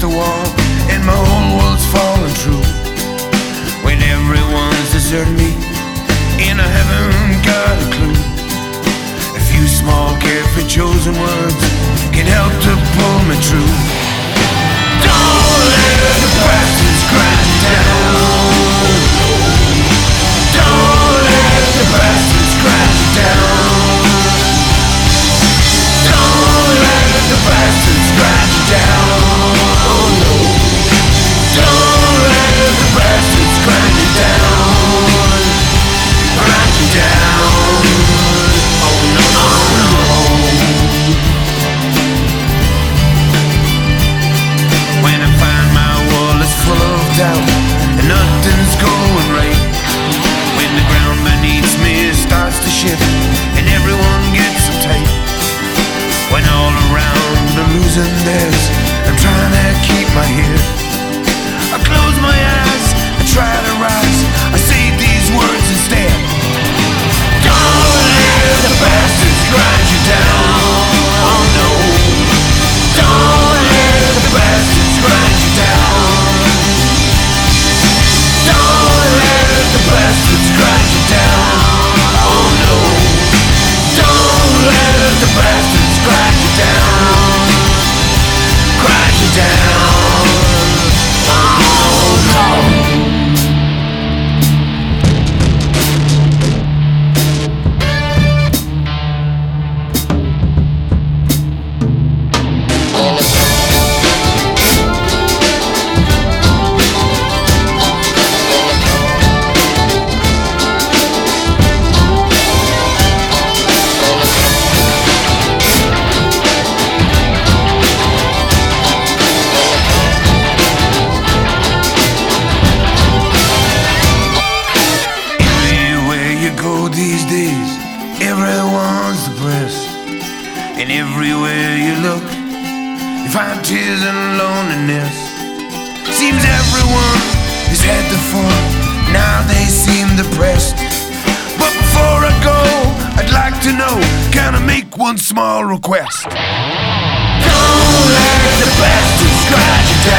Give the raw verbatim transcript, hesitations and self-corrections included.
the wall and my whole world's falling through. When everyone's deserted me and I haven't got a clue. A few small carefully chosen words can help to pull me through. Don't let the bastards grind you down. Don't let the bastards grind you down. Don't let the bastards grind you down. Oh no. Don't let the bastards grind you down. Grind you down. Oh no, oh no. When I find my world is full of doubt and nothing's going right, when the ground beneath me starts to shift and everyone gets uptight, when all around are losing theirs, I'm trying to keep my head. I close my eyes, I try to rise, I say these words instead. Don't let the bastards grind you down. Oh no. Don't let the bastards grind you down. Don't let the bastards grind you down. Oh no. Don't let the bastards grind you down. Grind you down. Oh no. These days, everyone's depressed, and everywhere you look, you find tears and loneliness. Seems everyone has had the fun, now they seem depressed. But before I go, I'd like to know, can I make one small request? Don't let the bastards grind you down.